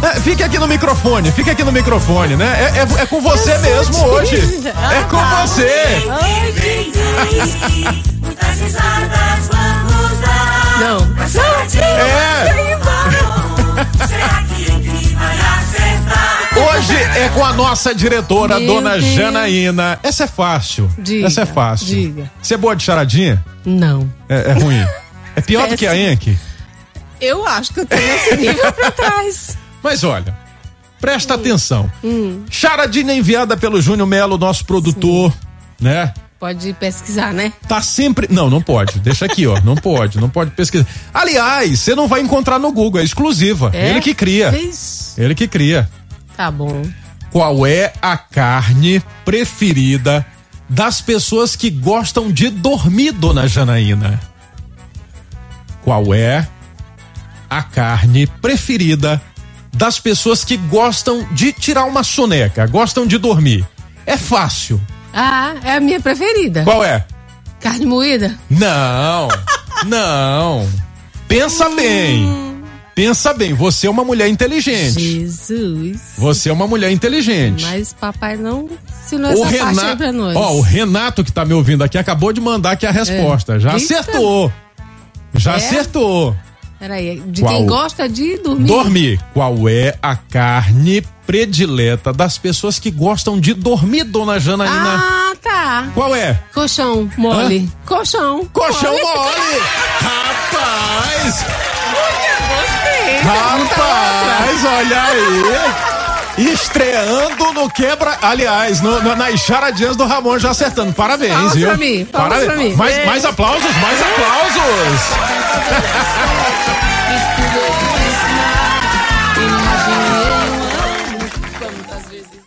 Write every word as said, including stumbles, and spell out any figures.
É, fique aqui no microfone, fique aqui no microfone, né? É, é, é com você mesmo hoje. É com você. Muitas risadas vamos dar. Não. É. Será que alguém vai acertar? Hoje é com a nossa diretora, Meu dona Deus. Janaína. Essa é fácil. Diga, Essa é fácil. diga. Você é boa de charadinha? Não. É, é ruim. É pior do que a Yankee. Eu acho que eu tenho esse nível pra trás. Mas olha, presta atenção. Charadinha enviada pelo Júnior Melo, nosso produtor, né? Pode pesquisar, né? Tá sempre. Não, não pode. Deixa aqui, ó. Não pode, não pode pesquisar. Aliás, você não vai encontrar no Google, é exclusiva. É? Ele que cria. Fez? Ele que cria. Tá bom. Qual é a carne preferida das pessoas que gostam de dormir, dona Janaína? Qual é a carne preferida das pessoas que gostam de tirar uma soneca, gostam de dormir? É fácil. Ah, é a minha preferida. Qual é? Carne moída? Não, não. Pensa bem. Pensa bem, você é uma mulher inteligente. Jesus. Você é uma mulher inteligente. Mas papai não ensinou O essa parte aí Renato, pra nós. ó, o Renato que tá me ouvindo aqui acabou de mandar aqui a resposta. Já Eita. acertou. Já É? acertou. Peraí, de Qual? quem gosta de dormir. Dormir. Qual é a carne predileta das pessoas que gostam de dormir, dona Janaína? Ah, tá. Qual é? Colchão mole. Colchão. Colchão mole. Rapaz! Gostei. Rapaz, olha aí. Estreando no quebra. Aliás, no, no, nas charadinhas do Ramon já acertando. Parabéns, Palmas viu? pra mim, palmas pra mim. Mais, É. mais aplausos, mais aplausos.